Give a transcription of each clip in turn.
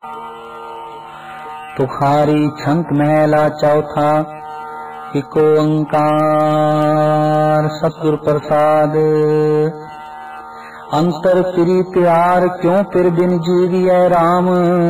तुखारी छंत महला चौथा। एक ओंकार सतगुर प्रसाद। अंतर प्रीत्यार क्यों फिर बिन जीविए राम।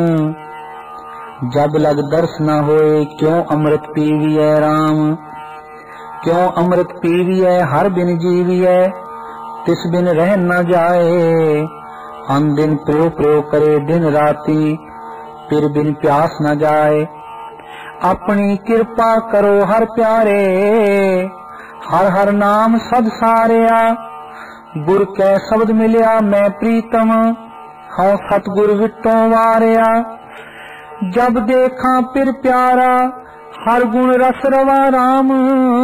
जब लग दर्श न होए क्यों अमृत पीविए राम। क्यों अमृत पीविए हर बिन जीविए तिस बिन रह न जाए। अन दिन प्रो प्रो करे दिन राती फिर बिन प्यास न जाए। अपनी कृपा करो हर प्यारे हर हर नाम सद सारिया। गुर कै शब्द मिलिया मैं प्रीतम हाँ सतगुर विटों वारिया। जब देखा फिर प्यारा हर गुण रस रवा राम।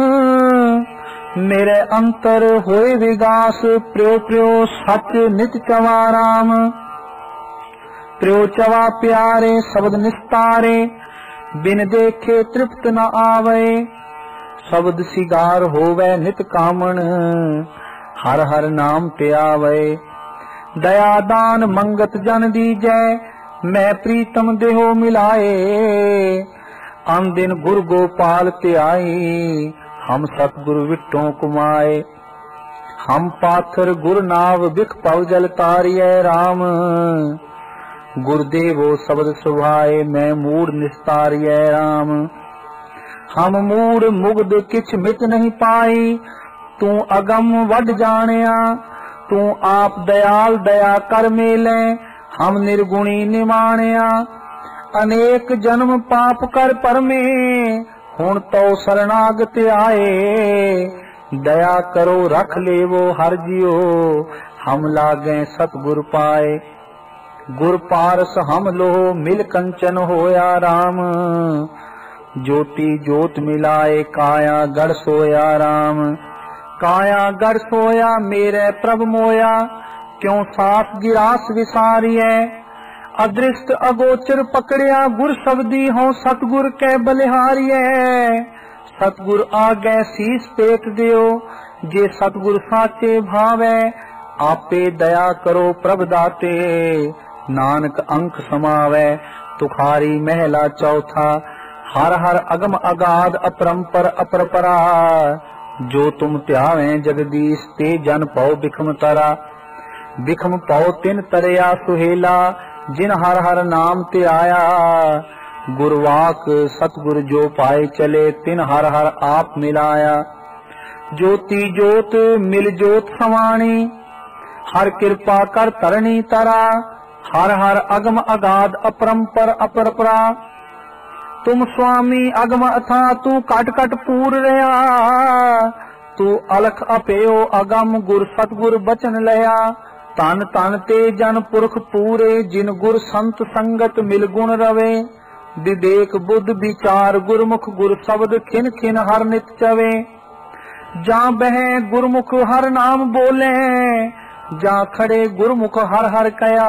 मेरे अंतर होए विगास प्रियो प्रियो सच नित चवा राम। प्रियो चवा प्यारे शब्द निस्तारे बिन देखे तृप्त न आवे। शब्द सिगार होवे नित कामन हर हर नाम ते आवे। दया दान मंगत जन दीजै मैं प्रीतम देहो मिलाए। अन दिन गुरु गोपाल ते आई हम सतगुरु विटों कुमाए। हम पाथर गुरु नाव बिख पव जल तारिय राम। गुरुदेवो शब्द सुभाए मैं मूड निस्तारिय राम। हम मूड मुग्ध किछ मित नहीं पाई तू अगम वड जानिया। तू आप दयाल दया कर मेले हम निर्गुणी निमानिया। अनेक जन्म पाप कर परमे हुण तो शरणागत आए। दया करो रख लेवो हर जियो हम लागे सतगुर पाए। गुर पारस हम लो मिल कंचन होया राम। ज्योति ज्योत मिलाए काया गढ़ सोया राम। काया गढ़ सोया मेरे प्रभ मोया क्यों साथ गिरास विसारिय। अदृष्ट अगोचर पकड़िया गुर शब्दी हो सतगुर कै बलिहारिय। सतगुर आगे शीस पेट दियो जे सतगुर साचे भावे। आपे दया करो प्रभ दाते नानक अंक समावे। तुखारी महला चौथा। हर हर अगम अगाध अपरंपर अपरपरा। जो तुम त्यावें जगदीश ते जन पाओ बिखम तरा। बिखम पाओ तिन तरया सुहेला जिन हर हर नाम ते आया। गुरवाक सतगुर जो पाए चले तिन हर हर आप मिलाया। ज्योति ज्योत मिल ज्योत समाणी हर कृपा कर तरणी तरा। हर हर अगम अगाध अपरंपर अपरपरा। तुम स्वामी अगम अथा तू कट कट पूर रहा। तू अलख अपेयो अगम गुर सतगुर बचन लया। तन तन ते जन पुरख पूरे जिन गुर संत संगत मिल गुण रवे। विवेक बुद्ध विचार गुरमुख गुर शब्द खिन खिन हर नित चवे। जा बह गुरमुख हर नाम बोले जा खड़े गुरमुख हर हर कया।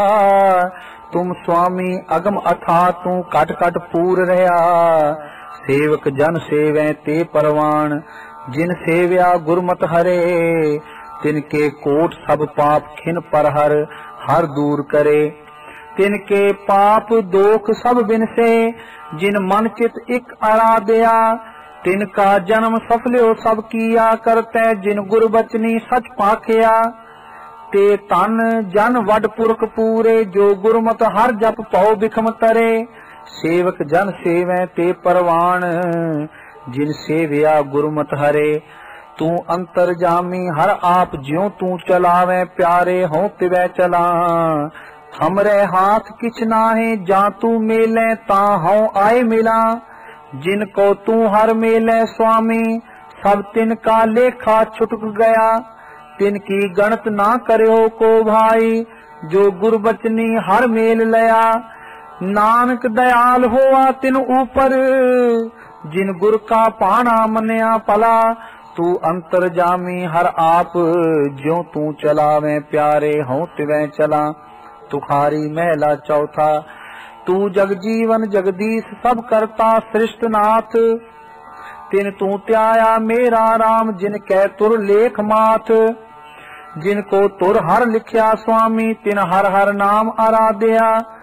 तुम स्वामी अगम अथा तू कट कट पूर रहा। सेवक जन सेवे ते परवान जिन सेव्या गुरमत हरे। तिनके कोट सब पाप खिन पर हर दूर करे। तिनके पाप दोख सब बिन से जिन मन चित इक आराध्या। तिनका जन्म सफल्यो सब किया करते जिन गुर बचनी सच पाखिया। ते तन जन वड पुरख पूरे जो गुरमत हर जप पाओ बिखम तरे। सेवक जन सेवे ते परवान जिन सेव्या गुरमत हरे। तू अंतर जामी हर आप ज्यों तू चलावे प्यारे हो तिवै चला। हमरे हाथ किछ नाहे जा तू मेले ता हूँ आए मिला। जिनको तू हर मेले स्वामी सब तिनका लेखा छुटक गया। तिनकी गणत ना करो को भाई जो गुरबचनी हर मेल लया। नानक दयाल होआ तिन ऊपर जिन गुर का पाना मनिया पला। तू अंतर जामी हर आप ज्यों तू चलावे प्यारे हों तिवें चला। तुखारी महला चौथा। तू जग जीवन जगदीश सब करता सृष्ट नाथ। तिन तू त्याया मेरा राम जिन कै तुर लेख माथ। जिनको तुर हर लिखया स्वामी तिन हर हर नाम आराध्या।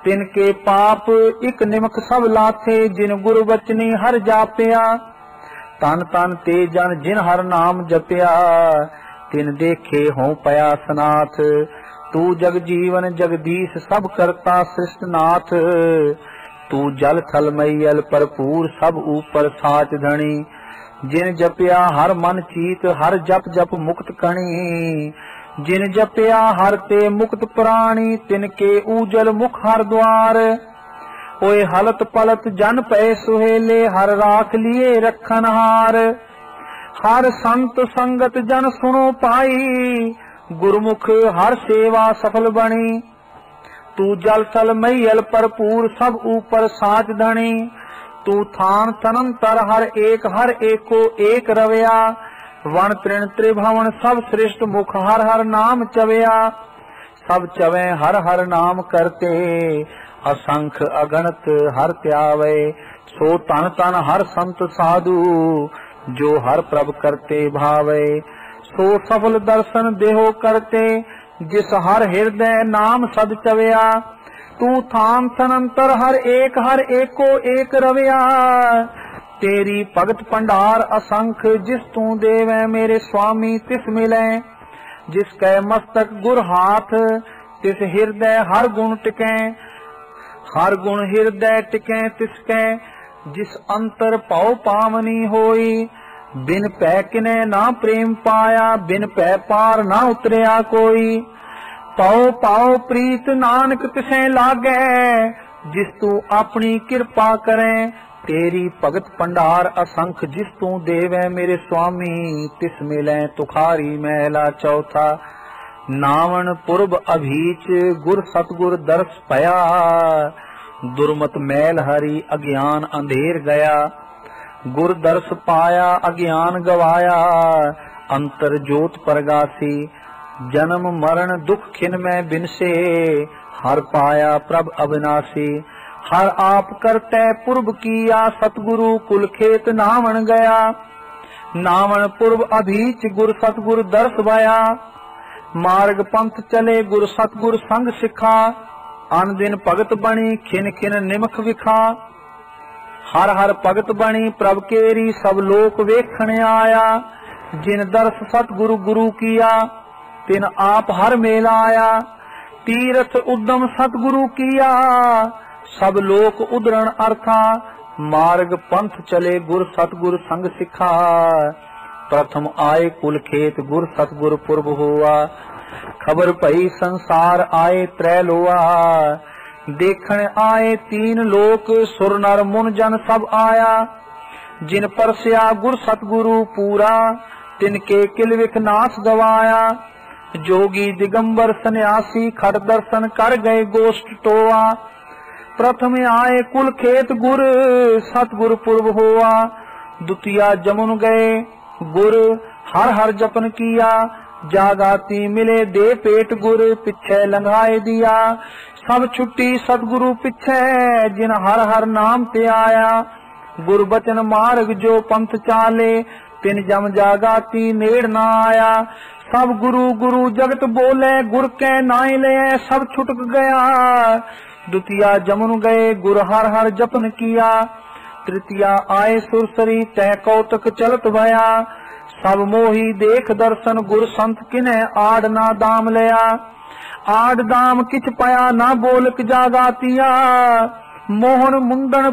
तिनके पाप एक निमक सब लाथे, जिन गुरु बचनी हर जापिया। तन तन ते जन जिन हर नाम जपिया, तिन देखे हों पया सनाथ। तू जग जीवन जगदीश सब करता सृष्टनाथ। तू जल थल मैयल भरपूर सब ऊपर साच धनी। जिन जपिया हर मन चीत हर जप जप मुक्त कणी। जिन जपिया हर ते मुक्त प्राणी, तिनके ऊजल मुख हर द्वार। ओए हलत पलत जन पै सुहेले, हर राख लिए रखन हार। हर संत संगत जन सुनो पाई, गुरमुख हर सेवा सफल बनी। तू जल थल मैयल भरपूर सब ऊपर साच धनी। तू थान तनंतर हर एको एक रवया। वन तृण त्रिभवन सब श्रेष्ठ मुख हर हर नाम चवया। सब चवे हर हर नाम करते, असंख अगणत हर त्यावे। सो तन तन हर संत साधु, जो हर प्रभ करते भावे। सो सफल दर्शन देहो करते, जिस हर हृदय नाम सद चवया। तू थान तनंतर हर एको एक रवया। तेरी भगत भंडार असंख, जिस तू देवे मेरे स्वामी तिस मिले। जिसकै मस्तक गुर हाथ, तिस हृदय हर गुण टिकै। हर गुण हृदय टिकै तिसकै, जिस अंतर पाओ पावनी होई। बिन पै किने ना प्रेम पाया, बिन पै पार ना उतरिया कोई। पाओ पाओ प्रीत नानक तिसें लागै, जिस तू अपनी कृपा करें। तेरी भगत भंडार असंख, जिस तू देवे मेरे स्वामी तिस मिलै। तुखारी महला चौथा। नावण पुरब अभीच, गुर सतगुर दर्श पया। दुर्मत मैल हरी अज्ञान अंधेर गया। गुर दर्श पाया अज्ञान गवाया। अंतर जोत परगासी, जन्म मरण दुख खिन में बिनसे। हर पाया प्रभ अविनाशी, हर आप करते पूर्व किया। सतगुरु कुल खेत नावण गया। नावण पूर्व अभीच, गुर सतगुर दर्श भया। मार्ग पंथ चले गुर सतगुर संग सिखा। अन दिन भगत बनी खिन खिन निमख विखा। हर हर भगत बनी प्रभ केरी, सब लोक वेखण आया। जिन दर्श सतगुरु गुरु किया, तिन आप हर मेल आया। तीरथ उद्यम सतगुरु किया, सब लोक उदरण अर्था। मार्ग पंथ चले गुर सतगुर संग सिखा। प्रथम आए कुल खेत गुर सतगुर पुरब हुआ। खबर पई संसार आए त्रैलोआ। देखण आए तीन लोक, सुर नर मुन जन सब आया। जिन परस्या गुर सतगुरु पूरा, तिनके किल विख नाश गवाया। जोगी दिगंबर सन्यासी, खट दर्शन कर गए गोष्ठ टोआ। प्रथम आए कुल खेत गुर सतगुर पुरब हुआ। द्वितीया जमुन गए गुर, हर हर जपन किया। जागाती मिले दे पेट गुर, पिछे लंघाए दिया। सब छुट्टी सतगुरु पिछे, जिन हर हर नाम ते आया। गुर बचन मार्ग जो पंथ चाले, तिन जम जागाती नेड़ ना आया। सब गुरु गुरु जगत बोले, गुर के नाई ले सब छुटक गया। द्वितीया जमुन गए गुर हर हर जपन किया। तृतीया आए सुरसरी, तय कौतक चलत भया। सब मोही देख दर्शन, गुर संत किने आड़ ना दाम लिया। आड़ दाम किछ पया ना बोलक जागातिया। मोहन मुंदन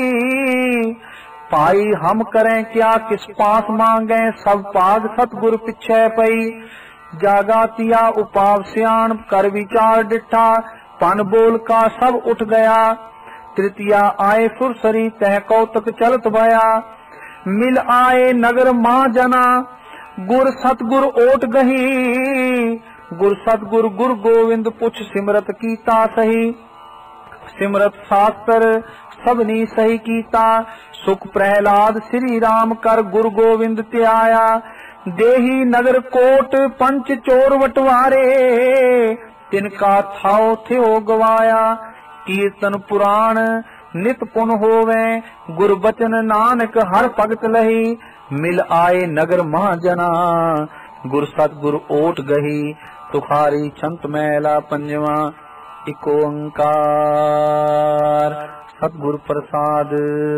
पई पाई, हम करें क्या किस पास मांगे। सब पाग सतगुर पिछे पई। जागातिया उपाव सियाण, कर विचार डिठा। पन बोल का सब उठ गया। तृतीया आए सुरसरी, तह कौतक चलत भया। मिल आए नगर महाजना, गुर सतगुर ओट गही। गुर सतगुर गुर गोविंद पुछ, सिमरत कीता सही। सिमरत शास्त्र सबनी सही कीता। सुख प्रहलाद श्री राम कर, गुर गोविंद ते आया। देही नगर कोट पंच चोर वटवारे, तिनका थाओ थियो गवाया। कीर्तन पुराण नित पुन होवे, गुर बचन नानक हर भगत लही। मिल आए नगर महाजना, गुर सतगुर ओट गही। तुखारी छंत मैला पंजवा। ਇਕ ਓੰਕਾਰ। ਸਤਿਗੁਰ ਪ੍ਰਸਾਦ।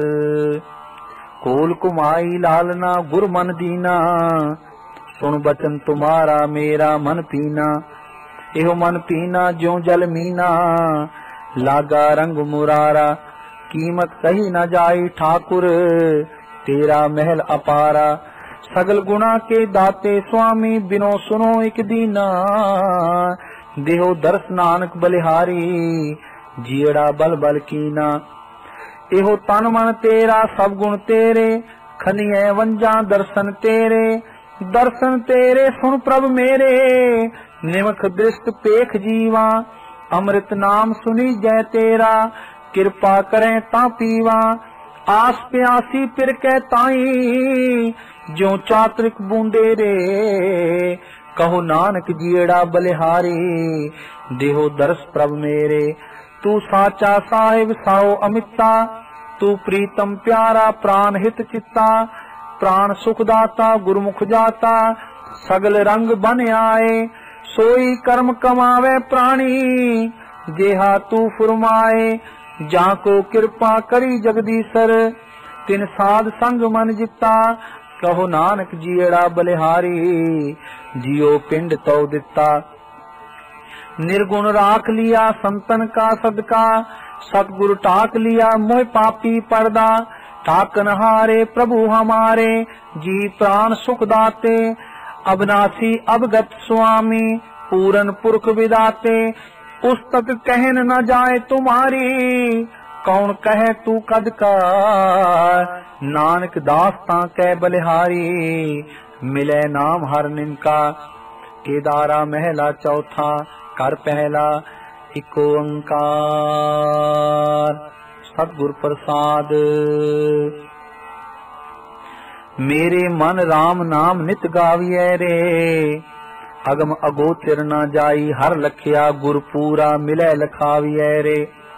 ਕੋਲ ਕੁਮਾਈ ਲਾਲਨਾ ਗੁਰ ਮਨ ਦੀਨਾ, ਸੁਣ ਬਚਨ ਤੁਮਾਰਾ ਮੇਰਾ ਮਨ ਪੀਨਾ। ਇਹੋ ਮਨ ਪੀਨਾ ਜਿਉ ਜਲ ਮੀਨਾ, ਲਾਗਾ ਰੰਗ ਮੁਰਾਰਾ। ਕੀਮਤ ਕਹੀ ਨਾ ਜਾਈ ਠਾकुर, तेरा महल अपारा। सगल गुणा के दाते स्वामी, बिनो सुनो एक दीना। देहो दर्श नानक बलिहारी, जीड़ा बल बल कीना। एहो तन मन तेरा सब गुण तेरे, खनिए वंजा दर्शन तेरे। दर्शन तेरे सुन प्रभ मेरे, निमख दृष्ट पेख जीवा। अमृत नाम सुनी जय तेरा, कृपा करें ता पीवा। आस प्यासी पिर कै ताई, ज्यों चातरिक बूंदे रे। कहो नानक जीड़ा बलिहारी, देहो दर्श प्रभ मेरे। तू साचा साहिब साओ अमिता, तू प्रीतम प्यारा प्राण हित चित्ता। प्राण सुखदाता गुरमुख जाता, सगल रंग बन आए। सोई कर्म कमावे प्राणी, जेहा तू फुरमाए। जाको कृपा करी जगदीसर, तिन साध संग मन जिता। कहो नानक जीड़ा बलिहारी, जियो पिंड तो दिता। निर्गुण राख लिया संतन का सदका, सतगुरु टाक लिया मोह पापी पर्दा। टाकन हारे प्रभु हमारे, जी प्राण सुख दाते। अविनाशी अवगत स्वामी, पूरन पुरख विदाते। उस तक कहन न जाए तुम्हारी, कौन कहे तू कद का। नानक दास ता कै बलिहारी, मिले नाम हर निनका। केदारा महला चौथा, कर पहला इक ओंकार। सतगुर प्रसाद। मेरे मन राम नाम नित गाविए रे, अगम अगोचर न जाई हर लखिया। गुरपूरा मिले लखाविए रे।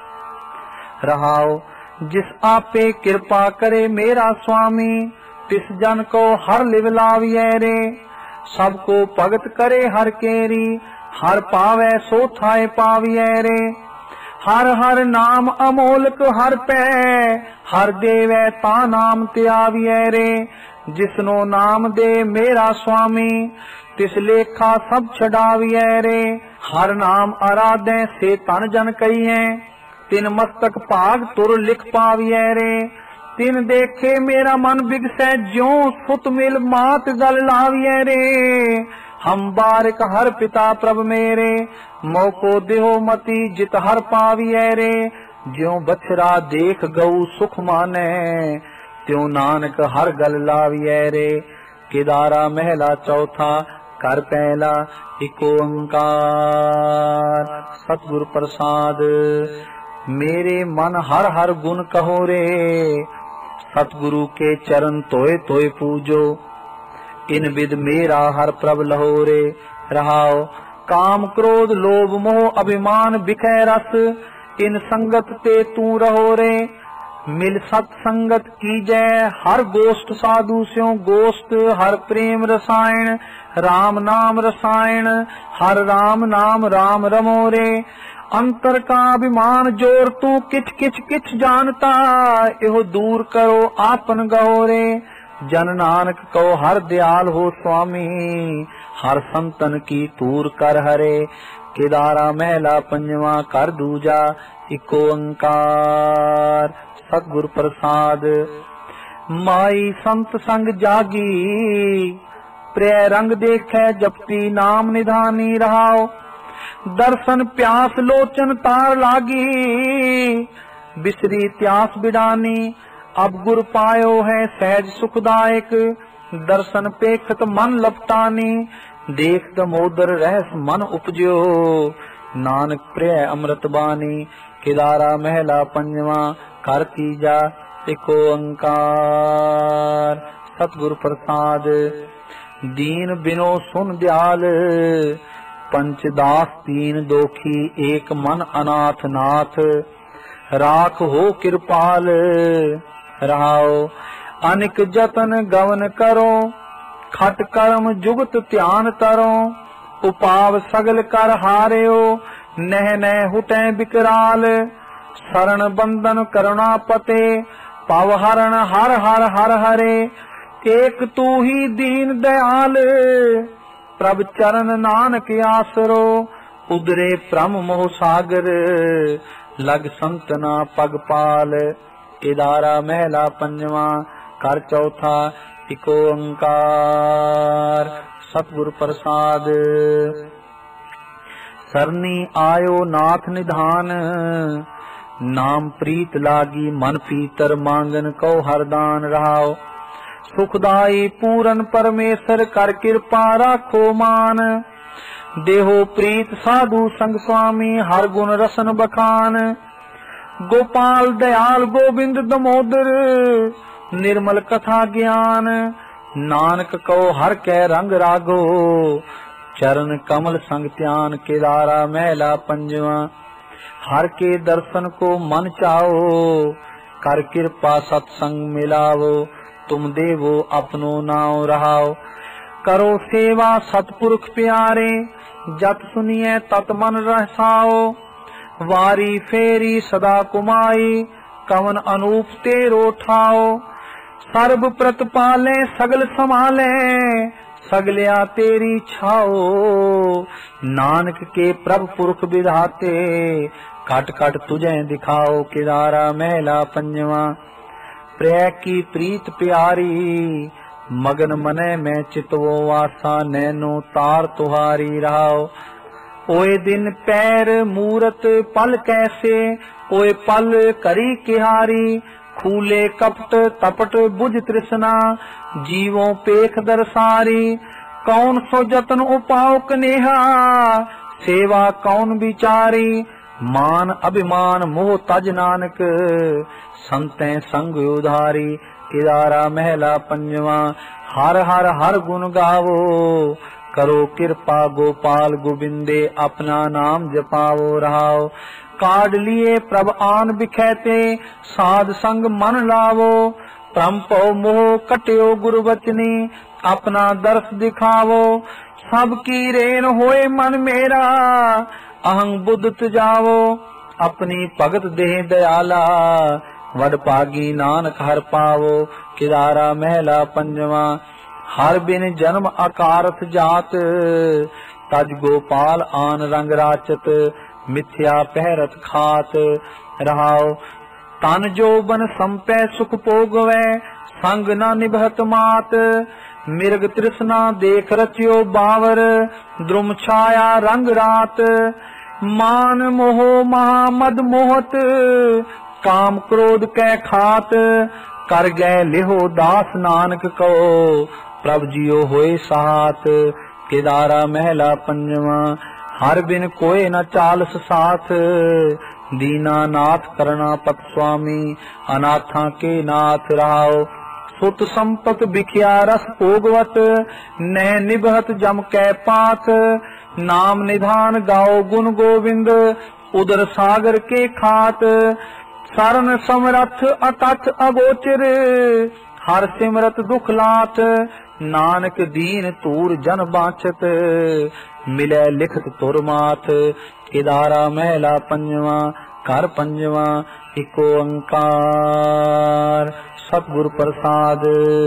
रहाओ जिस आपे कृपा करे मेरा स्वामी, तिस जन को हर लिव लाविए रे। सबको भगत करे हर केरी, हर पावे सो थाए पाविए रे। हर हर नाम अमोलक हर पै, हर देवे ता नाम त्याविए रे। जिसनो नाम दे मेरा स्वामी, तिस लेखा सब छड़ाविए रे। हर नाम आराधे से तन जन कहिए, तिन मस्तक भाग तुर लिख पाविए रे। तिन देखे मेरा मन बिगसै, ज्यों सुत मिल मात गल लाविए रे। हम बारिक हर पिता प्रभ मेरे, मौको देहो मती जित हर पाविए रे। ज्यों बछरा देख गऊ सुख माने, त्यों नानक हर गल लाविए रे। केदारा महला चौथा, कर पहला इक ओंकार। सतगुर प्रसाद। मेरे मन हर हर गुण कहो रे, सतगुरु के चरण तोय तोय पूजो। इन विद मेरा हर प्रभ लहो रे। रहाओ काम क्रोध लोभ मोह अभिमान बिखै रस, इन संगत ते तू रहो रे। मिल सत्संगत की जय हर गोष्ठ साधु स्यों गोष्ठ। हर प्रेम रसायन राम नाम रसायन, हर राम नाम राम रमो रे। अंतर का अभिमान जोर तू किच किच किच जानता, एहो दूर करो आपन गहो रे। जन नानक को हर दयाल हो स्वामी, हर संतन की तूर कर हरे। केदारा महला पंजवा, कर दूजा इक ओंकार। सतगुर प्रसाद। माई संत संग जागी, प्रिय रंग देखे जपती नाम निधानी। रहाओ दर्शन प्यास लोचन तार लागी, बिसरी त्यास बिडानी। अब गुर पायो है सहज सुखदायक, दर्शन पेखत मन लपटानी। देख दमोदर रहस मन उपजो, नानक प्रिय अमृत बानी। केदारा महला पंजवा, कर तीजा इक ओंकार। सतगुर प्रसाद। दीन बिनो सुन दयाल, पंचदास तीन दोखी। एक मन अनाथ नाथ, राख हो कृपाल। रहाओ अनिक जतन गवन करो, खट कर्म जुगत ध्यान तरो। उपाव सगल कर हारियो, नह नह हुटै बिकराल, शरण बंदन करुणा पते, पव हरण हर हर हर हरे, एक तू ही दीन दयाल, प्रभ चरण नानक आसरो, उदरे प्रम मोह सागर, लग संतना पग पाल। केदारा महला पंजवा, कर चौथा, इक ओंकार। सतगुर प्रसाद। सरनी आयो नाथ निधान, नाम प्रीत लागी मन पीतर, मांगन को हरदान रहाओ। सुखदाई पूरन परमेश्वर, कर कृपा राखो मान। देहो प्रीत साधु संग स्वामी, हर गुण रसन बखान। गोपाल दयाल गोविंद दमोदर, निर्मल कथा ज्ञान। नानक को हर कै रंग रागो, चरण कमल संग ध्यान। केदारा महला पंजवा, हर के दर्शन को मन चाओ, कर कृपा सत्संग मिलावो। तुम देवो अपनो नाव रहाओ, करो सेवा सतपुरख प्यारे। जत सुनिए तत मन रसाओ, वारी फेरी सदा कुमाई। कवन अनूप तेरो ठाओ, सर्ब प्रतपाले सगल संभाले। सगलिया तेरी छाओ, नानक के प्रभु पुरख विधाते। कट कट तुझे दिखाओ। केदारा महला पंजवा, प्रिय की प्रीत प्यारी। मगन मने में चितवो वासा, नैनो तार तुहारी रहाओ। ओए दिन पैर मूरत पल कैसे, ओए पल करी किहारी। खूले कपट तपट बुझ तृष्णा, जीवों पेख दरसारी। कौन सो जतन उपाओ कनेहा, सेवा कौन विचारी। मान अभिमान मोह तज नानक, संते संग उधारी। केदारा महला पंजवा, हर हर हर गुण गावो। करो कृपा गोपाल गोविंदे, अपना नाम जपावो रहाओ। काढ़ लिए प्रभ आन बिखैते, साध संग मन लावो। परम पौ मोह कट्यो गुरु बचनी, अपना दर्श दिखावो। सब की रेन होए मन मेरा, अहंग बुद्ध तुजावो। अपनी भगत देह दयाला, वड पागी नानक हर पावो। केदारा महला पंजवा, हर बिन जन्म अकारथ जात। तज गोपाल आन रंग राचत, मिथ्या पहरत खात रहाओ। तन जो बन संपै सुख भोगवै, संग न निभत मात। मिर्ग तृष्णा देख रचियो बावर, द्रुम छाया रंग रात। मान मोह महा मद मोहत, काम क्रोध कै खात। कर गए लिहो दास नानक को, प्रभ जियो होए साथ। केदारा महला पंजवा, हर बिन कोई न चालस साथ। दीना नाथ करना पत स्वामी, अनाथा के नाथ रहाओ। सुत संपत बिखिया रस भोगवत, नह निभत जम कै पात। नाम निधान गाओ गुण गोविंद, उदर सागर के खात। सरन समरथ अकथ अगोचर, हर सिमरत दुख लाथ। नानक दीन तूर जन बाछत, मिले लिखत तुर माथ। केदारा महला पंजवा, कर पंजवा, इक ओंकार। सतगुर प्रसाद।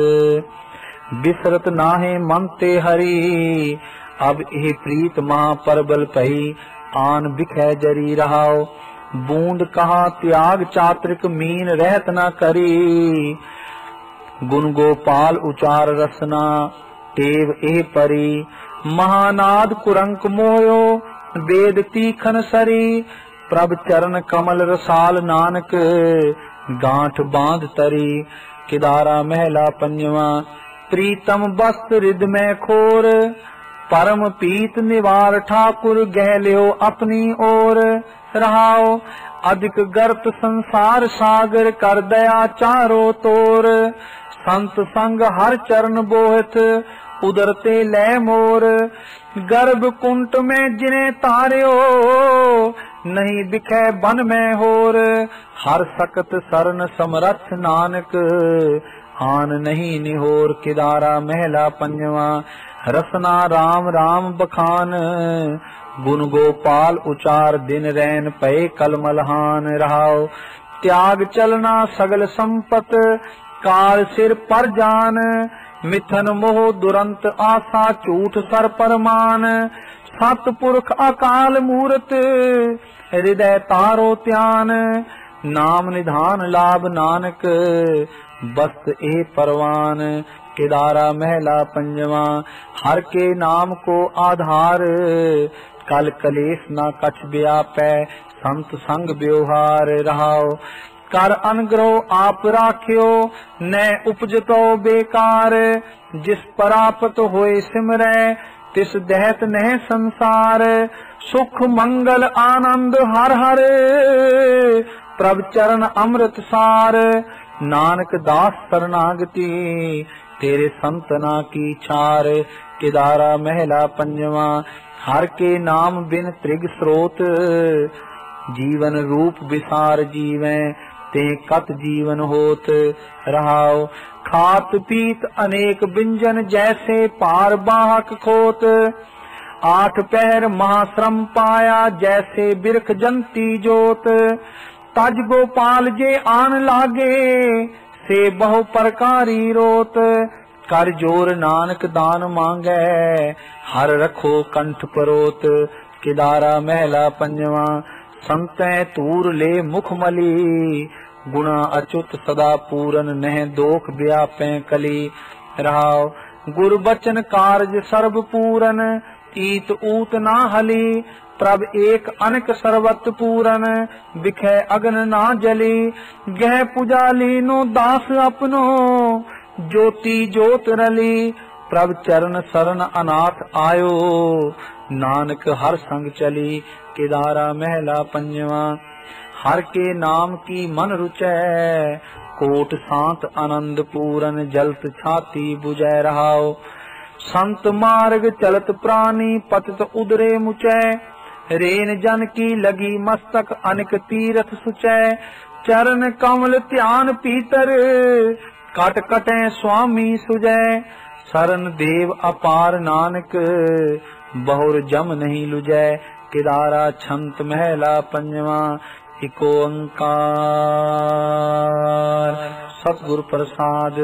बिसरत नाहे मन ते हरि, अब एह प्रीत महा परबल पही। आन बिखै जरी रहाओ, बूंद कहा त्याग चात्रिक। मीन रहत न करी, गुण गोपाल उचार रसना। टेव एह परी, महानाद कुरंक मोयो। वेद तीखन सरी, प्रभ चरण कमल रसाल। नानक गांठ बांध तरी। केदारा महला पंजवा, प्रीतम वस्त्र रिद में खोर। परम पीत निवार ठाकुर, गह लियो अपनी ओर रहाओ। अधिक गर्त संसार सागर, कर दया चारो तोर। संत संग हर चरण बोहत, उदरते लै मोर। गर्भ कुंट में जिने तार्यो, नहीं दिखे बन में होर। हर सकत सरन समरथ, नानक आन नहीं निहोर। केदारा महला पंजवा, रसना राम राम बखान, गुण गोपाल उचार दिन रैन पए कलमलहान। रहाओ त्याग चलना सगल संपत, काल सिर पर जान। मिथन मोह दुरंत आशा, झूठ सर परमान। सतपुरख अकाल मूरत, हृदय तारो त्यान। नाम निधान लाभ नानक, बस्त ए परवान। केदारा महला पंजवा, हर के नाम को आधार। कल कलेश ना कछ व्यापै, संत संग व्यवहार। रहाओ कर अनुग्रह आप राख्यो, न उपजतो बेकार। जिस परापत होए सिमरै, तिस दहत नह संसार। सुख मंगल आनंद हर हर, प्रभ चरण अमृत सार। नानक दास शरणागति, तेरे संतना की छार। केदारा महला पंजवा, हर के नाम बिन त्रिग स्रोत। जीवन रूप विसार जीवै, ते कत जीवन होत। रहाओ खात पीत अनेक व्यंजन, जैसे पार बाहक खोत। आठ पहर महाश्रम पाया, जैसे बिरख जंती जोत। तज गोपाल जे आन लागे, से बहु प्रकारी रोत। कर जोर नानक दान मांगै, हर रखो कंठ परोत। केदारा महला पंजवा, संतै तूर ले मुख मली। गुणा अच्युत सदा पूरन, नह दोख व्यापै कली। रहाओ गुर बचन कारज सर्व पूरन, ईत ऊत ना हली। प्रभ एक अनक सर्वत पूरन, बिखै अग्न ना जली। गह पुजालीनो दास अपनो, ज्योति जोत रली। प्रभ चरण शरण अनाथ आयो, नानक हर संग चली। केदारा महला पंजवा, हर के नाम की मन रुचै। कोट सांत आनंद पूरन, जलत छाती बुझै। रहाओ संत मार्ग चलत प्राणी, पतित उदरे मुचै। रेन जन की लगी मस्तक, अनिक तीरथ सुचै। चरण कमल ध्यान पीतर, कट कटै स्वामी सुजै। शरण देव अपार नानक, बहुर जम नहीं लुजै। केदारा छंत महला पंजवा, इको ओंकार। सतगुर प्रसाद।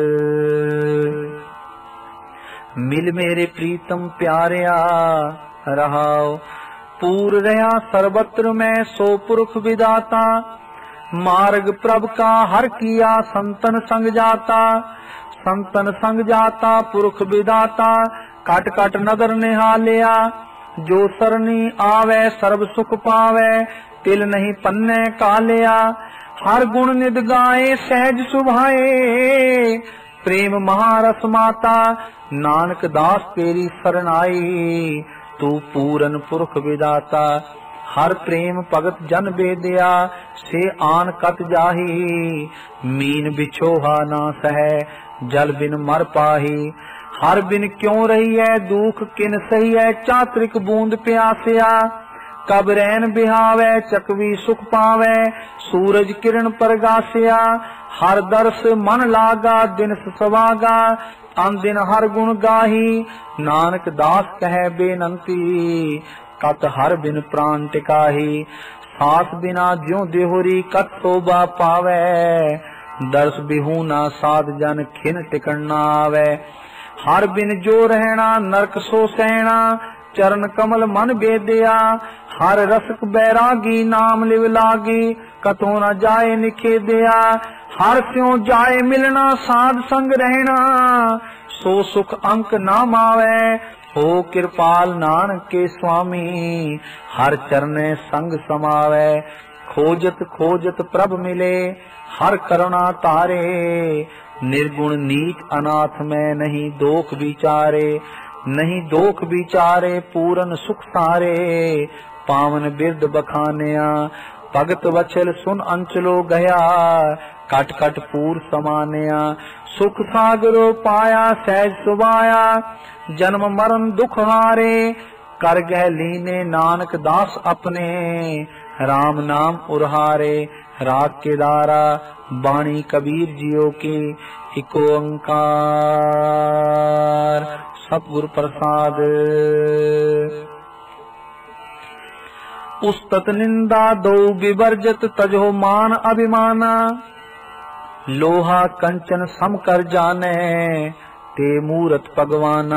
मिल मेरे प्रीतम प्यारिया, रहाओ पूर रहा सर्वत्र में, सो पुरख विदाता। मार्ग प्रभ का हर किया, संतन संग जाता। संतन संग जाता पुरख विदाता, कट कट नदर निहालिया। जो सरनी आवे सर्व सुख पावे, तिल नहीं पन्ने कालिया। हर गुण निद गाए सहज सुभाए, प्रेम महारस माता। नानक दास तेरी शरणाई, तू पूरन पुरख विदाता। हर प्रेम भगत जन बेदिया, से आन कत जाही। मीन बिछोहा ना सहै, जल बिन मर पाही। हर बिन क्यों रही है दुख, किन सही है चात्रिक बूंद प्यासिया। कब रैन बिहावे, चकवी सुख पावे। सूरज किरण प्रगासिया, हर दर्श मन लागा। दिन सवागा, अन दिन हर गुण गाही। नानक दास कहे बेनंती, कत हर बिन प्राण टिकाही। सास बिना ज्यों देहोरी, कत शोभा पावे। दर्श बिहूना साध जन, खिन टिकन न आवे। हर बिन जो रहना, नरक सो सहना। चरण कमल मन बेदिया, हर रसक बैरागी। नाम लिव लागी, कतो न जाए निखेदिया। हर स्यों जाए मिलना, साध संग रहना। सो सुख अंक नाम आवे। हो कृपाल नानक के स्वामी, हर चरने संग समावे। खोजत खोजत प्रभ मिले, हर करुणा तारे। निर्गुण नीच अनाथ में, नहीं दोख विचारे। नहीं दोख विचारे, पूरन सुख सारे। पावन बिरद बखानिया, भगत वचल सुन अंचलो गया। कट कट पूर समानिया, सुख सागरो पाया। सहज सुभाया, जन्म मरण दुख हारे। कर गह लीने नानक दास अपने, राम नाम उरहारे। राग केदारा, बाणी कबीर जियो की। इको ओंकार। सतगुर प्रसाद। उस्तत निंदा दो विवर्जित तजो मान अभिमाना, लोहा कंचन सम कर जाने ते मूरत भगवाना।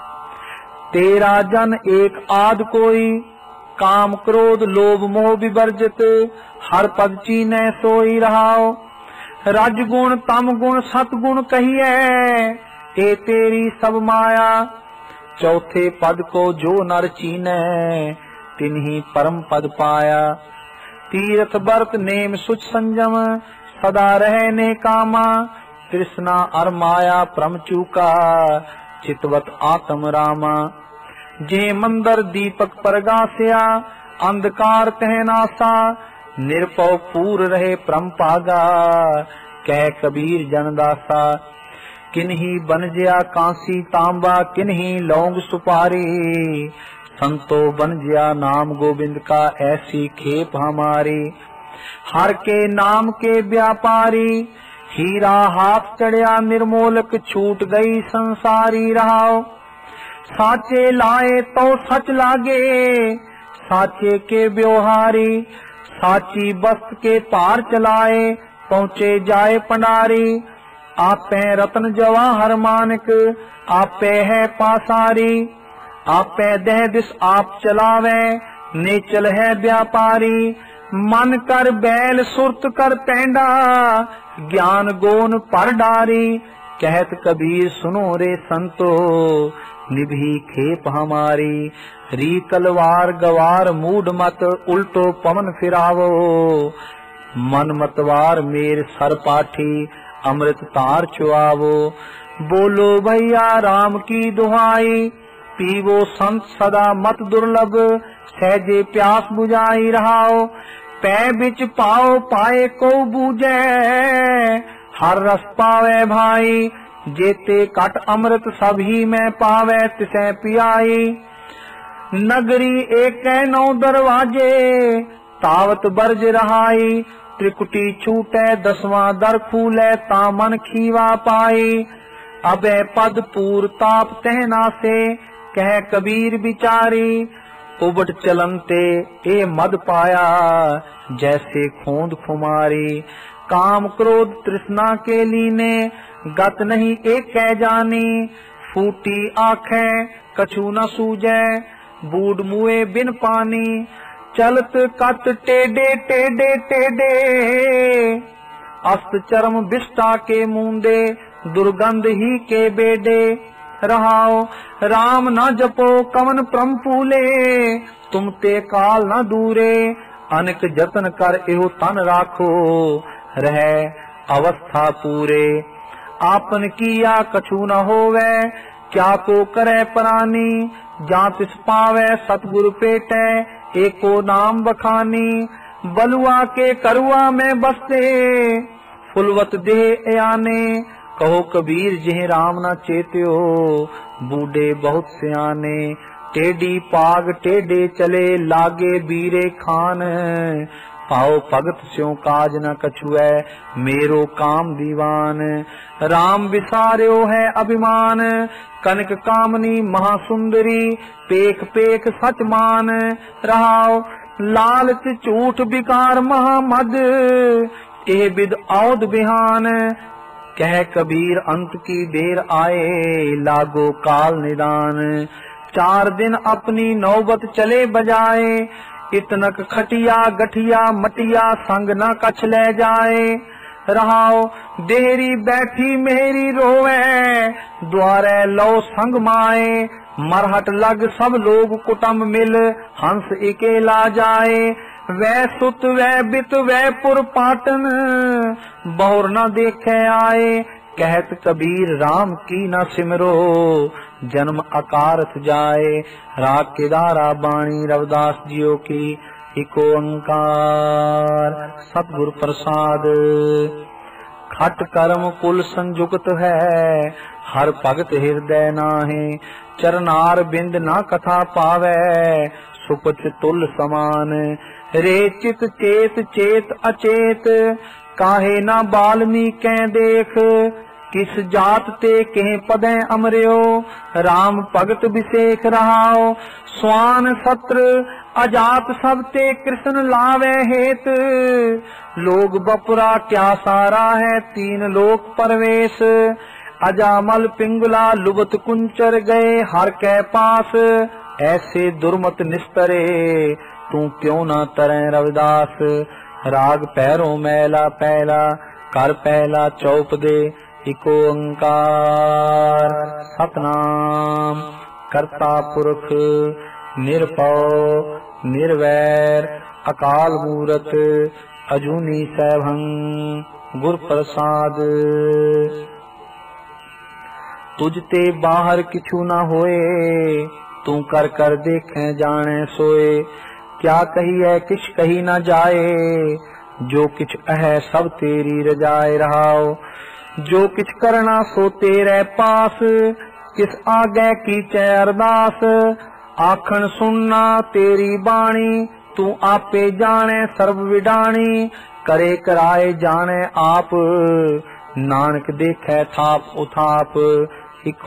तेरा जन एक आद कोई, काम क्रोध लोभ मोह विवर्जित, हर पद चीने सोई रहाओ। रज गुण तम गुण सतगुण कहिए, ए तेरी सब माया। चौथे पद को जो नर चीने, तिन्ही परम पद पाया। तीर्थ बरत नेम सुच संजम, सदा रहने कामा। तृष्णा अर माया परम चूका, चितवत आत्म रामा। जे मंदर दीपक परगास्या, अंधकार तह नासा। निरपौ पूर रहे परम पागा, कह कबीर जनदासा। किन्ही बन जया कांसी तांबा, किन्ही लौंग सुपारी। संतो बन जया नाम गोविंद का, ऐसी खेप हमारी। हर के नाम के व्यापारी, हीरा हाथ चढ़िया निर्मोलक। छूट गई संसारी रहाओ। साचे लाए तो सच लागे, साचे के व्यवहारी। साची बस्त के पार चलाए, पहुँचे जाए पंडारी। आपे रतन जवाहर मानक, आपे है पासारी। आपे दह दिस आप चलावे, नेचल है व्यापारी। मन कर बैल सुरत कर पैंडा, ज्ञान गोन पर डारी। कहत कबीर सुनो रे संतो, निभी खेप हमारी। री तलवार गवार मूड मत, उल्टो पवन फिरावो। मन मतवार मेर सर पाठी, अमृत तार चुआवो। बोलो भैया राम की दुहाई, पीवो संत सदा मत दुर्लभ। सहजे प्यास बुझाई रहाओ, पै बिच पाओ पाए को बूझे। हर रस पावे भाई, जेते कट अमृत सभी में पावे तिसे पियाई। नगरी एक नौ दरवाजे, तावत बरज रहाई। त्रिकुटी छूटे दसवां दर खूले, तामन खीवा पाई। अबे पद पूर ताप तहना से, कह कबीर बिचारी। उबट चलनते ए मद पाया, जैसे खोंद खुमारी। काम क्रोध तृष्णा के लीने, गत नहीं एक कह जानी। फूटी आंखें कछु न सूझे, बूढ़ मुए बिन पानी। चलत कत टेढ़े टेढ़े टेढ़े, अस्त चरम बिष्टा के मूंदे। दुर्गंध ही के बेडे रहाओ। राम न जपो कवन प्रम फूले, तुम ते काल न दूरे। अनक जतन कर एहो तन राखो, रहे अवस्था पूरे। आपन किया कछु न होवे, क्या को करे प्राणी। जा तिस पावे सतगुरु पेटे, एको नाम बखानी। बलुआ के करुआ में बसते, फुलवत देह आने। कहो कबीर जिह राम न चेत्यो, बूढ़े बहुत सियाने। टेढ़ी पाग टेढ़े चले, लागे बीरे खान। पाओ भगत स्यों काज न कछुए, मेरो काम दीवान। राम विसार्यो है अभिमान, कनक कामनी महासुंदरी। पेख पेख सच मान रहाओ, लालच झूठ विकार महामद। ए बिद औद बिहान। कह कबीर अंत की देर आए, लागो काल निदान। 4 दिन अपनी नौबत चले बजाए, इतनक खटिया गठिया मटिया संग न कछ ले जाए। रहाओ देहरी बैठी मेरी रोवे, द्वारे लो संग माए। मरहट लग सब लोग कुटुंब मिल, हंस इकेला जाए। वै सुत वै बित वै पुर पाटन, बहुर न देखे आए। कहत कबीर राम की न सिमरो, जन्म अकारथ जाए। राग केदारा बाणी रविदास जियो की, इको ओंकार सतगुर प्रसाद। खट कर्म कुल संयुक्त है, हर भगत हृदय नाहे। चरनार बिंद न कथा पावे, सुपथ तुल समान। रे चित चेत चेत अचेत, काहे न बाल्मी कै देख। किस जात ते कहीं पदे अमरियो, राम भगत विशेख रहाओ। स्वान सत्र अजात सब ते कृष्ण लावे हेत, लोग बपुरा क्या सारा है तीन लोक परवेश। अजामल पिंगला लुबत कुंचर गए हर कै पास, ऐसे दुर्मत निस्तरे तू क्यों न तरै रविदास। राग पैरों मैला पहला कर पहला चौप दे, इक ओंकार सतनाम करता पुरख निरभव निर्वैर अकाल मूरत अजूनी सैभं गुर प्रसाद। तुझ ते बाहर किछु न होए, तू कर कर देखें जाने सोए। क्या कहिए किछ कही न जाए, जो किछ है सब तेरी रजाए रहाओ। जो किछ करना सो तेरे पास, किस आगे कीचे अरदास। आखन सुनना तेरी बाणी, तू आपे जाने सर्व विडाणी। करे कराए जाने आप, नानक देखे थाप उथाप। इक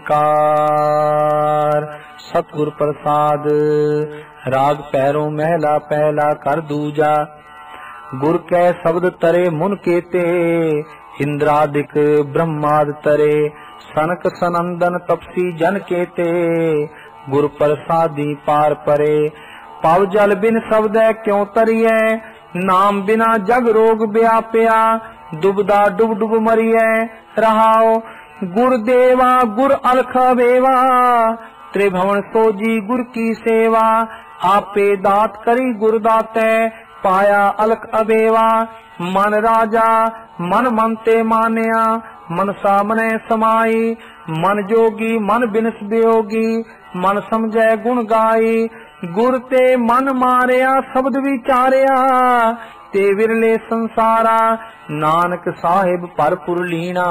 ओंकार सतगुर प्रसाद। राग पैरों महला पहला कर दूजा, गुर कै शब्द तरे मुन केते। इंद्रादिक ब्रह्माद तरे, सनक सनंदन तपसी जन केते। गुर प्रसादी पार परे, पव जल बिन शब्द क्यों तरिए। नाम बिना जग रोग व्याप्या, दुबदा डुब डुब मरिए रहाओ। गुर देवा गुर अलख बेवा, त्रिभुवन सोजी गुर की सेवा। आपे दात करी गुर दाते, पाया अलख अबेवा। मन राजा मन मनते मानिया, मन सामने समाई। मन जोगी मन बिनस वियोगी, मन समझे गुण गाई। गुर ते मन मारिया शब्द विचारिया, ते विरले संसारा। नानक साहिब परपुर लीना,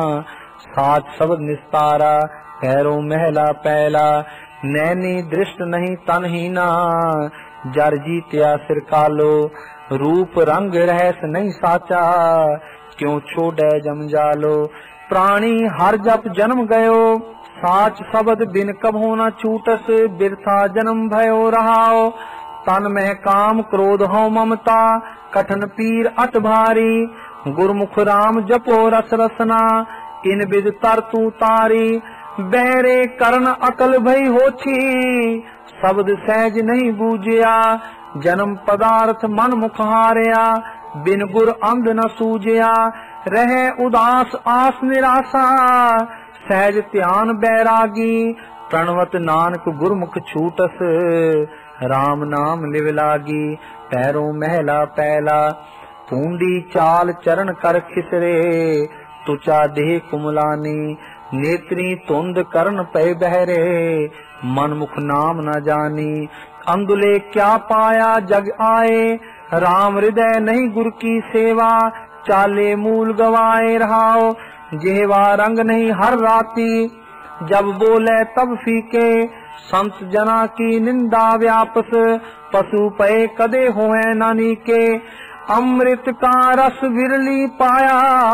साच शब्द निस्तारा। पैरों महला पहला, नैनी दृष्ट नहीं तनहीना। जर जीत्या सिर कालो, रूप रंग रहस नहीं साचा। क्यों छोड़े जम जालो, प्राणी हर जप जन्म गयो। साच शब्द बिन कभो न छूटस, बिरथा जन्म भयो रहाओ। तन में काम क्रोध हो ममता, कठन पीर अट भारी। गुरमुख राम जपो रस रसना, इन बिद तर तू तारी। बहरे करण अकल भई होछी, शब्द सहज नहीं बूझिया। जन्म पदार्थ मन मुख हारिया, बिन गुर अंध न सूझिया। रहे उदास आस निराशा, सहज ध्यान बैरागी। प्रणवत नानक गुरमुख छूटस, राम नाम लिव लागी। पैरों महला पहला, पूंडी चाल चरण कर खिसरे। तुचा देह कुमलानी, नेत्री तुंद करण पे बहरे। मन मुख नाम न जानी, अंधुले क्या पाया जग आए। राम हृदय नहीं गुर की सेवा, चाले मूल गवाए रहाओ। जेवा रंग नहीं हर राती, जब बोले तब फीके। संत जना की निंदा व्यापस, पशु पे कदे होए नानी के। अमृत का रस विरली पाया,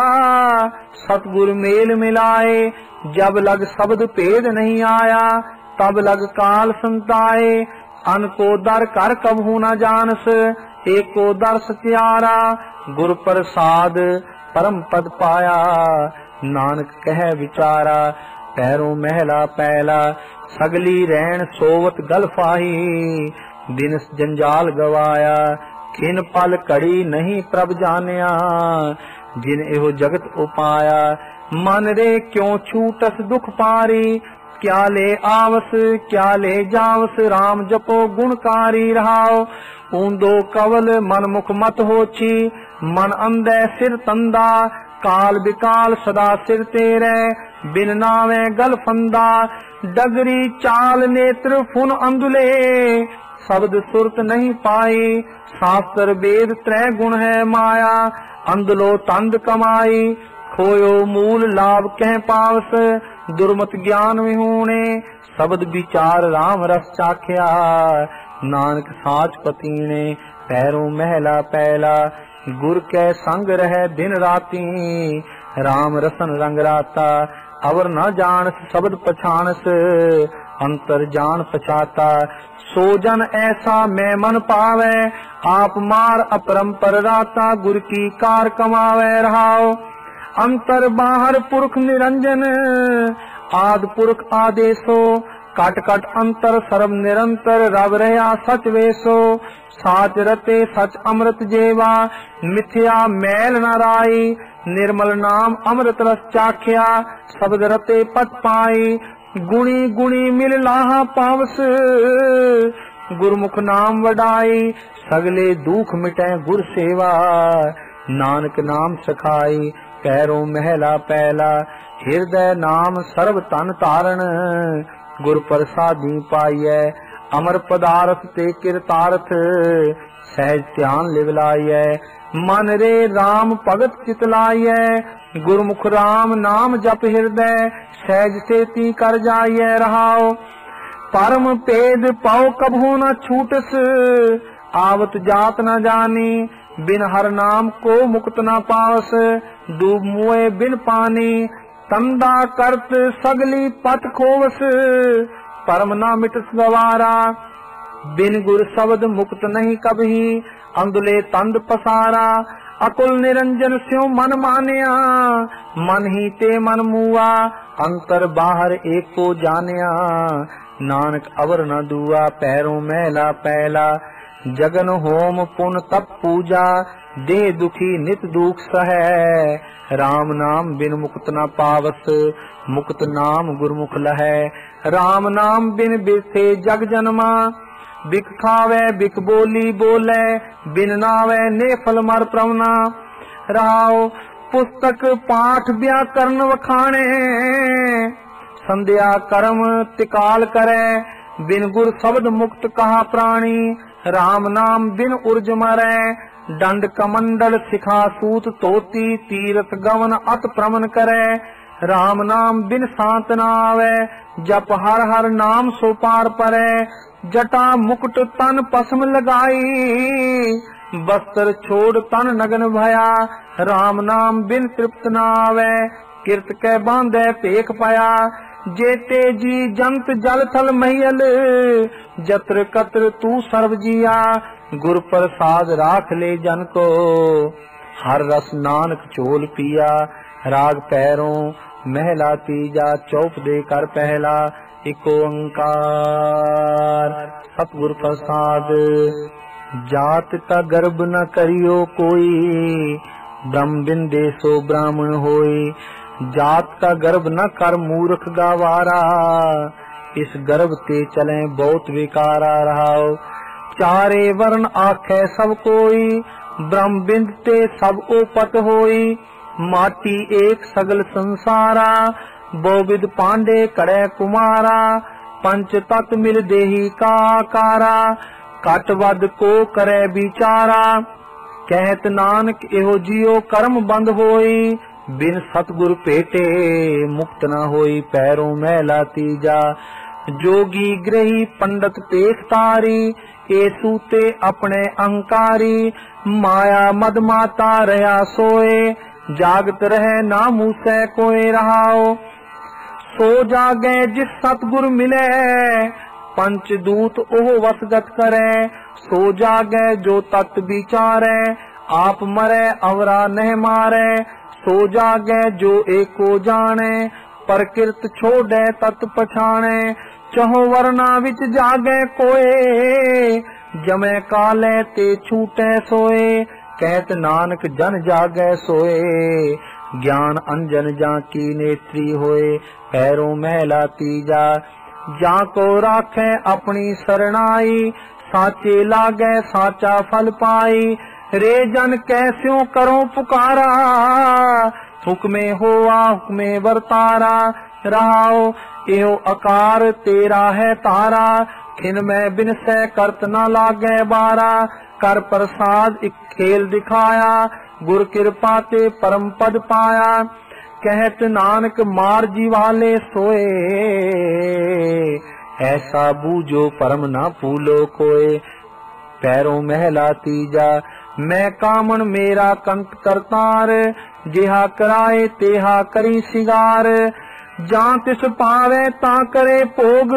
सतगुर मेल मिलाए। जब लग शब्द भेद नहीं आया, तब लग काल संताए। अन को दर कर कबहू न जानस, एको दर सत्यारा। गुर प्रसाद परम पद पाया, नानक कह विचारा। पैरों महला पहला, सगली रैन सोवत गल फाही। दिन जंजाल गवाया, किन पल कड़ी नहीं प्रभ जानिया। जिन एहो जगत उपाया, मन रे क्यों छूटस दुख पारी। क्या ले आवस क्या ले जावस, राम जपो गुणकारी रहाओ। ऊंदो कवल मन मुख मत होची, मन अंधे सिर तंदा। काल बिकाल सदा सिर तेरे, बिन नावे गल फंदा। डगरी चाल नेत्र फुन अंधुले, शब्द सुरत नहीं पाई। शास्त्र वेद त्रय गुण है माया, अंधलो तंद कमाई। खोयो मूल लाभ कह पावस, दुर्मत ज्ञान विहूणे। शब्द विचार राम रस चाख्या, नानक साच पतीने। पैरों महला पहला, गुर कै संग रह दिन राती। राम रसन रंग राता, अवर न जानस शब्द पछानस, अंतर जान पछाता। सो जन ऐसा मैं मन पावे, आप मार अपरंपर राता, गुर की कार कमावे रहाओ। अंतर बाहर पुरख निरंजन, आद पुरख आदेशो, कट कट अंतर सर्व निरंतर, रव रहा सच वेसो। साच रते सच अमृत जेवा, मिथ्या मैल न राई, निर्मल नाम अमृत रस चाख्या, शब्द रते पत पाई। गुणी गुणी मिल लाहा पावस, गुरमुख नाम वडाई, सगले दुख मिटे गुर सेवा, नानक नाम सखाई। पैरों महला पहला, हृदय नाम सर्व तन तारण, गुर प्रसादी पाइयै। अमर पदार्थ ते किरतार्थ, सहज ध्यान लिवलाइयै। मन रे राम भगत चितलाइयै, गुरमुख राम नाम जप हृदय, सहज सेती कर जाइयै रहाओ। परम पेद पाओ कभू न छूटस, आवत जात न जानी, बिन हर नाम को मुक्त न पावस। डूब मुए बिन पानी, तंदा करत सगली पत खोवस, परम न मिटस गवारा। बिन गुर शब्द मुक्त नहीं कभी, अंधले तंद पसारा। अकुल निरंजन स्यों मन मानिया, मन ही ते मन मुआ, अंतर बाहर एक को जानिया, नानक अवर न दुआ। पैरों मैला पहला, जगन होम पुन तप पूजा, देह दुखी नित दुख सहै, राम नाम बिन मुक्त न पावस, मुक्त नाम गुरमुख लहै। राम नाम बिन बिरथे जग जन्मा, बिक खावे बिक बोली बोले, बिन नावे नेफल मर प्रवना। राव पुस्तक पाठ व्याकरण वखाणे, संध्या कर्म तिकाल करे, बिन गुर शब्द मुक्त कहा प्राणी। राम नाम बिन उर्ज मरै, दंड कमंडल शिखा सूत तोती, तीरथ गवन अत प्रमन करे। राम नाम बिन शांत न आवे, जप हर हर नाम सो पार परै। जटा मुकुट तन पसम लगाई, बस्तर छोड़ तन नगन भया। राम नाम बिन तृप्त न आवे, किरत कै बांधे पेख पाया। जेते जी जंत जल थल महियल, जत्र कत्र तू सर्व जिया। गुर प्रसाद राख ले जन को, हर रस नानक चोल पिया। राग पैरों महला तीजा, चौप दे कर पहला। इको ओंकार सतगुर प्रसाद। जात का गर्भ न करियो कोई, ब्रह्म बिंदे सो ब्राह्मण होई। जात का गर्भ न कर मूर्ख गवारा, इस गर्भ ते चले बहुत विकारा रहाओ। चारे वर्ण आखे सब कोई, ब्रह्म बिंद ते सब ओपत होई। माटी एक सगल संसारा, बहुविध पांडे कड़े कुमारा। पंच तत् मिल देही का आकारा, कट वद को करे बिचारा। कहत नानक एहो जियो कर्म बंद होई, बिन सतगुर भेटे मुक्त न होई। पैरों मैला तीजा, जोगी ग्रही पंडित पेख तारी। ए सूते अपने अहंकारी, माया मद माता रहा सोए। जागत रहे ना मूसै कोई रहाओ। सो जागे जिस सतगुर मिले, पंचदूत ओह वसगत करे। सो जागे जो तत् विचारे, आप मरे अवरा नह मारे। सो जागे जो एको जाने, प्रकृत छोड़े तत् पछाणे। चहो वर्णा विच जागे कोए, जमे काले ते छूटे सोए। कहत नानक जन जागे सोए, ज्ञान अंजन जाकी नेत्री होए। पैरों महला तीजा, जाको राखे अपनी सरणाई। साचे लागे साचा फल पाई। रे जन कैस्यों करो पुकारा, हुक्मे होआ हुक्मे वर्तारा। रहाओ एहो आकार तेरा है तारा, खिन में बिन से करत न लागे बारा। कर प्रसाद एक खेल दिखाया, गुर कृपा ते परम पद पाया। कहत नानक मार जीवाले सोए, ऐसा बूझो परम ना भूलो कोय। पैरों महला तीजा, मैं कामन मेरा कंट करतार, जिहा कराए तेहा करी सिगार। जां तिस पावे ता करे भोग,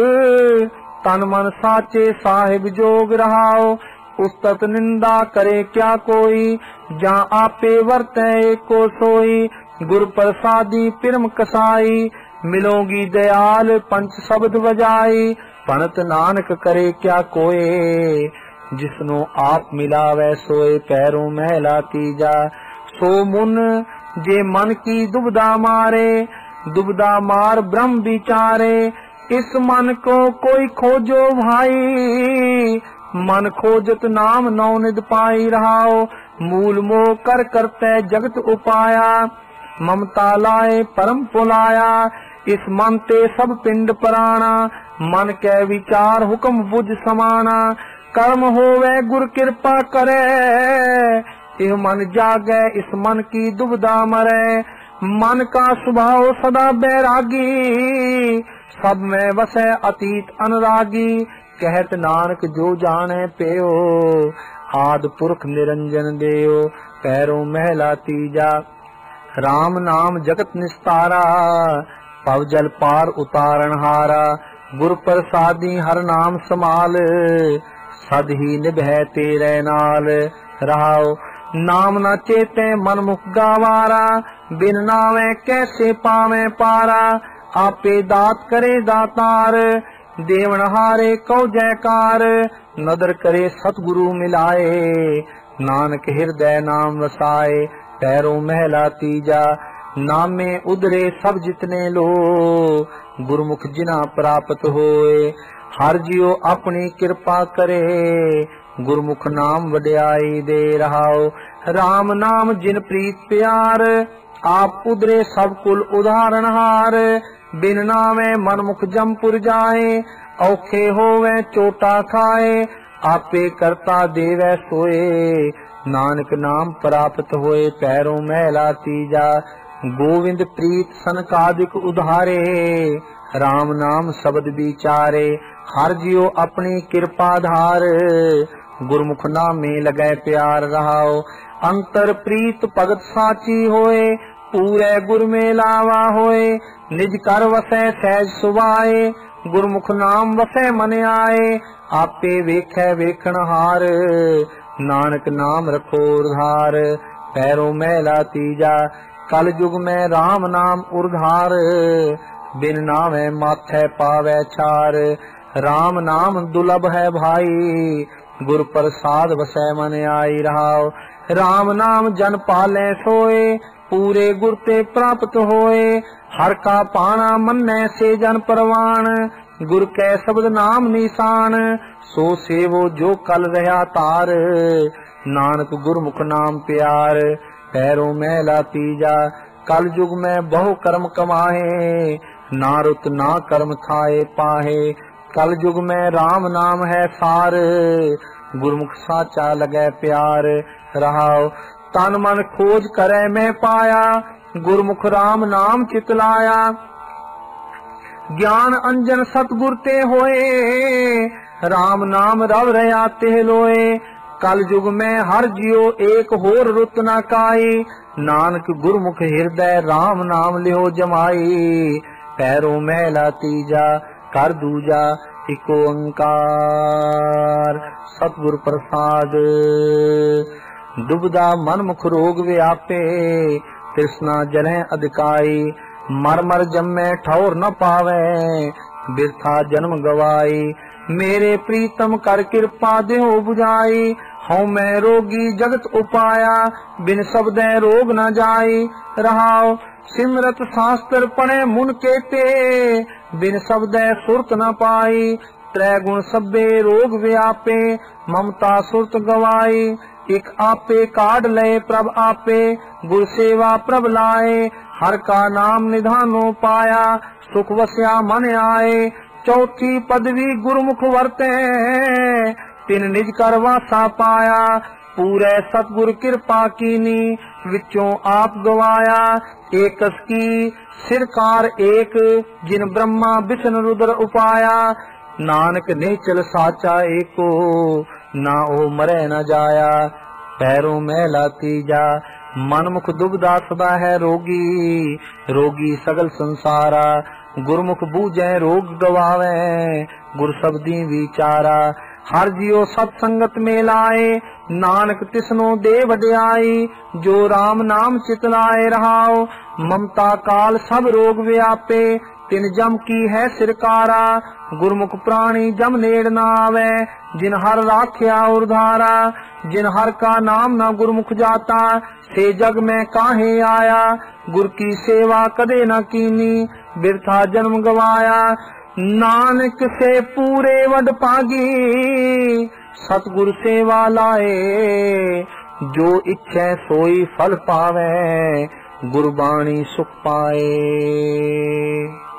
तन मन साचे साहिब जोग रहाओ। उस्तत निंदा करे क्या कोई, जां आपे वर्तै एको सोई। गुर प्रसादी पिरम कसाई, मिलोगी दयाल पंच शब्द बजाई। पनत नानक करे क्या कोय, जिसनो आप मिलावै सोए। पैरों महला तीजा सो मुन, जे मन की दुबदा मारे। दुबदा मार ब्रह्म विचारे, इस मन को कोई खोजो भाई। मन खोजत नाम नौनिद पाई रहाओ। मूल मोह कर करते जगत उपाया, ममता लाए परम पुलाया। इस मन ते सब पिंड पराना, मन के विचार हुक्म बुझ समाना। कर्म होवे गुर कृपा करे, यह मन जागे इस मन की दुबदा मरे। मन का स्वभाव सदा बैरागी, सब में वसै अतीत अनुरागी। कहत नानक जो जाने पेयो, आद पुरख निरंजन देयो। पैरों महला तीजा राम नाम जगत निस्तारा, पव जल पार उतारण हारा। गुर प्रसादी हर नाम समाल, सद ही निभै तेरे नाल रहाओ। नाम न चेते मन मुख गावारा, बिन नावे कैसे पावे पारा। आपे दात करे दातार, देवन हारे कौ जयकार। नदर करे सतगुरु मिलाए, नानक हृदय नाम वसाए। पैरों महला तीजा नामे उदरे सब जितने लो, गुरमुख जिना प्राप्त होए। हर जियो अपनी कृपा करे, गुरमुख नाम वड्याई दे रहाओ। राम नाम जिन प्रीत प्यार, आप उदरे सब कुल उदाहरण हार। बिन नावे मनमुख जमपुर जाए, औखे होवे चोटा खाए। आपे करता देवै सोए, नानक नाम प्राप्त होए। पैरों महला तीजा गोविंद प्रीत सनकादिक उधारे, राम नाम शब्द विचारे। हर जियो अपनी कृपा धार, गुरमुख नामे लगे प्यार रहाओ। अंतर प्रीत भगत साची होए, पूरे गुर में लावा होए। निज कर वसै सहज सुभाए, गुरमुख नाम वसै मन आए। आपे वेखै वेखण हार, नानक नाम रखो उधार। पैरों महला तीजा कल युग में राम नाम उधार, बिन नावे माथे पावे छार। राम नाम दुर्लभ है भाई, गुर प्रसाद वसै मन आई रहाओ। राम नाम जन पाले सोए, पूरे गुर ते प्राप्त होए। हर का पाना मन्ने से जन परवान, गुर कै शब्द नाम निशान। सो सेवो जो कल रहा तार, नानक गुरमुख नाम प्यार। पैरों महला तीजा कल युग में बहु कर्म कमाहे, ना रुत ना कर्म थाए पाहे। कल युग में राम नाम है सार, गुरमुख साचा लगे प्यार रहाओ। तन मन खोज करे मैं पाया, गुरमुख राम नाम चितलाया। ज्ञान अंजन सतगुर ते होए, राम नाम रव रया ते लोए। कल युग में हर जियो एक होर रुत न काई, नानक गुरमुख हृदय राम नाम लियो जमाई। पैरों महला तीजा कर दूजा इको ओंकार, सतगुर प्रसाद। दुबदा मन मुख रोग व्यापे, तृष्णा जले अधिकाई। मर मर जम्मे ठौर न पावे, बिरथा जन्म गवाई। मेरे प्रीतम कर कृपा देहो बुझाई। हूँ मैं रोगी जगत उपाया, बिन शब्दे रोग न जाई रहाओ। सिमरत शास्त्र पढ़े मुन केते, बिन शब्दे सुरत न पाई। त्रै गुण सब्बे रोग व्यापे, ममता सुरत गवाई। एक आपे काढ़ लय प्रभ आपे, गुर सेवा प्रभ लाए। हर का नाम निधानो पाया, सुख वस्या मन आए। चौथी पदवी गुरमुख वर्ते, तिन निज कर वासा पाया। पूरे सतगुर कृपा कीनी, विचों आप गवाया। एकस की सिरकार एक, जिन ब्रह्मा विष्णु रुद्र उपाया। नानक निश्चल साचा एको, ना ओ मरे न जाया। पैरों मैला तीजा। मन मुख दुबदा सदा है रोगी, रोगी सगल संसारा। गुरमुख बूझे रोग गवावे, गुर शब्दी विचारा। हर जियो सत्संगत में लाए, नानक तिसनो दे वड्याई। जो राम नाम चितलाए रहाओ, ममता काल सब रोग व्यापे। तिन जम की है सिरकारा, गुरमुख प्राणी जम नेड़ न आवे। जिन हर राख्या उर्धारा, जिन हर का नाम न गुरमुख जाता। से जग में काहे आया, गुर की सेवा कदे न कीनी। बिरथा जन्म गवाया, नानक से पूरे वड पागी। सतगुर सेवा लाए, जो इच्छे सोई फल पावे। गुरबाणी सुख पाए।